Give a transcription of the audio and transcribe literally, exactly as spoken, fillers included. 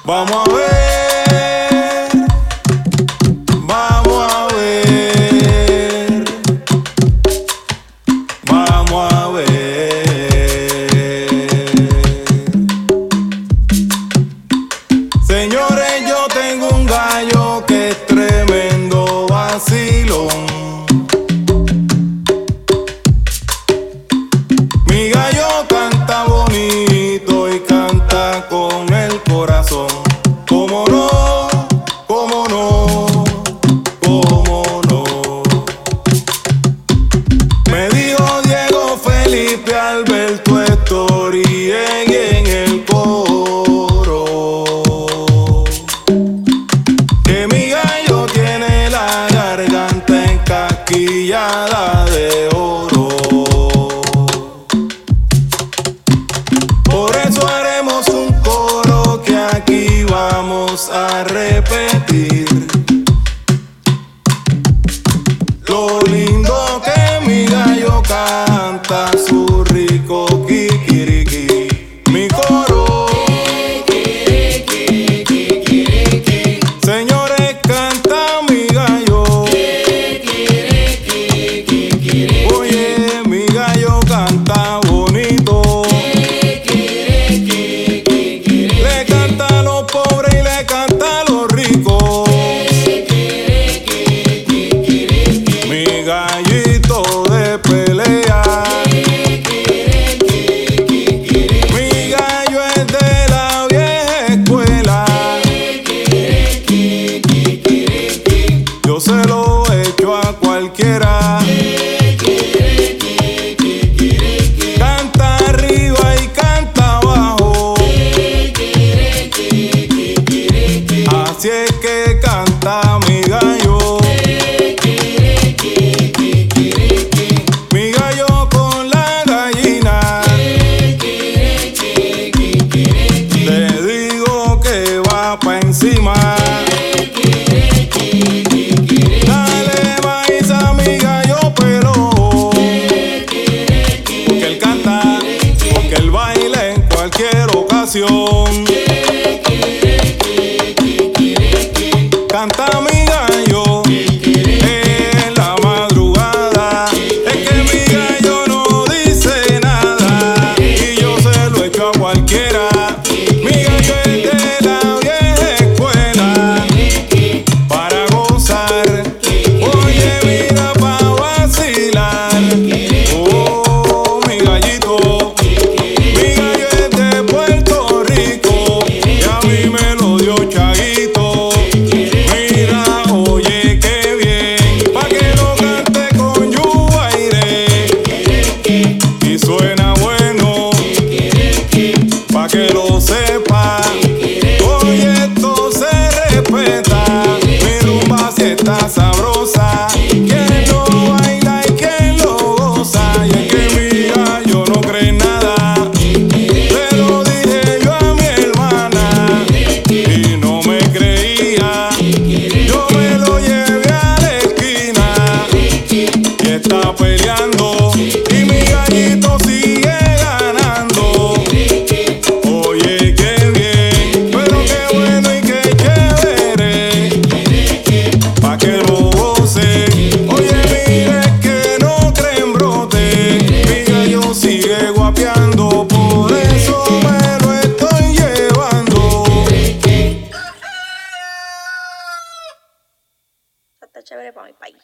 Vamos a ver, vamos a ver, vamos a ver. Señores, yo tengo un gallo que es tremendo vacilón. Mi gallo canta bonito y canta con el corazón. ¿Cómo no? ¿Cómo no? ¿Cómo no? Me dijo Diego Felipe Alberto Estori en el coro que mi gallo tiene la garganta encasquillada de oro. Por eso haremos un coro que aquí vamos a repetir. Lo lindo que mi gallo canta, su rico kikiriki. Mi coro, señores, canta mi gallo. Oye, mi gallo canta bonito. Le canta a los pobres y le canta a los ricos. Mi gallito de pelea. Mi gallo es de la vieja escuela. Yo se lo echo a cualquiera. Canta arriba y canta abajo. Así es que canta mi gallo. Mi gallo con la gallina. Le digo que va pa' encima. Dale maíz a mi gallo pelón. Porque él canta, porque él baila en cualquier ocasión. Canta mi gallo en la madrugada. Es que mi gallo no dice nada y yo se lo echo a cualquiera. Mi gallo es de la vieja escuela para gozar. Oye, mira, pa' vacilar. Oh, mi gallito. Mi gallo es de Puerto Rico y a mí me lo dio Chaguito. Mira, oye, qué bien, pa' que lo cante con Yubaire. Y suena bueno, pa' que lo sepa. Oye, esto se respeta. Mi rumba si está sabrosa. Quien lo baila y quien lo goza. Y es que mi gallo no cree en nada. Se lo dije yo a mi hermana y no me creía. Yo me lo llevé a la esquina y está peleando y mi gallito sigue ganando. Oye, qué bien, pero qué bueno y qué chévere, pa' que lo goce. Oye, mire que no creen brote, mi gallo sigue guapeando, por eso me lo estoy llevando. Está chévere para mi país.